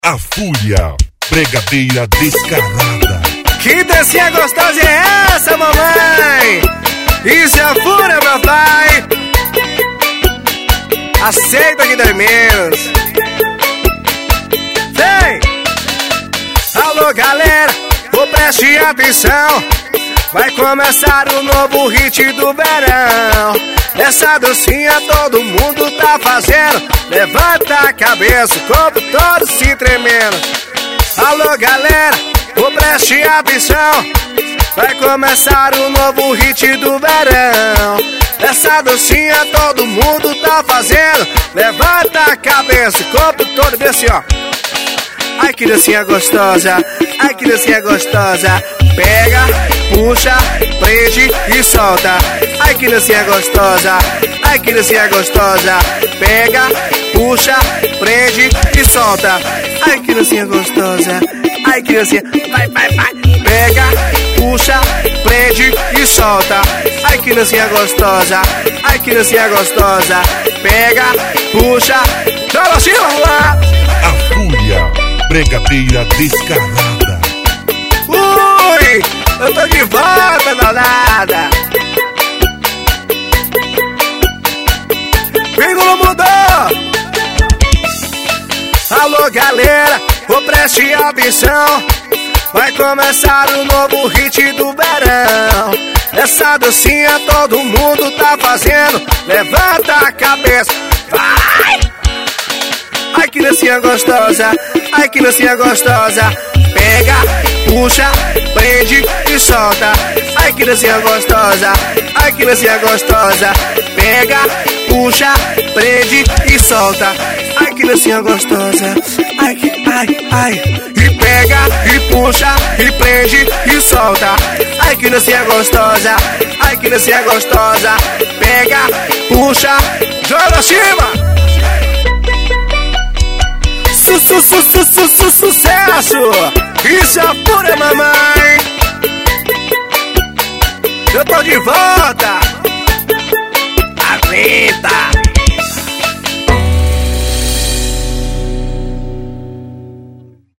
A Fúria, pregadeira descarada. Que dancinha gostosa é essa, mamãe? Isso é a Fúria, papai. Aceita que dói menos. Vem! Alô, galera, preste atenção. Vai começar o novo hit do verão. Essa dancinha todo mundo tá fazendo. Levanta a cabeça, o corpo todo se tremendo. Alô, galera, preste atenção. Vai começar o novo hit do verão. Essa dancinha todo mundo tá fazendo. Levanta a cabeça, o corpo todo vê assim, ó. Ai, que dancinha gostosa. Ai, que dancinha gostosa. Pega, puxa, prende e solta. Ai, que dancinha gostosa. Ai, que dancinha gostosa. Pega, puxa, prende e solta. Ai, que dancinha gostosa. Ai, que dancinha. Vai, vai, vai. Pega, puxa, prende e solta. Ai, que dancinha gostosa. Ai, que dancinha gostosa. Pega, puxa, joga assim, vamos lá. A Fúria, pregadeira descarada. Ui, eu tô de volta, danada. Pingo mudou. Alô, galera, preste atenção. Vai começar o novo hit do verão. Essa dancinha todo mundo tá fazendo. Levanta a cabeça, vai! Ai, que dancinha gostosa. Ai, que dancinha gostosa. Pega, puxa, prende e solta. Ai, que dancinha gostosa. Ai, que dancinha gostosa. Pega, puxa, prende e solta. Ai, que dancinha gostosa. Ai, que, ai. E pega, e puxa, e prende e solta. Ai, que dancinha gostosa. Ai, que dancinha gostosa. Pega, puxa, joga acima. Sucesso! Isso é a Fúria, mamãe! Eu tô de volta!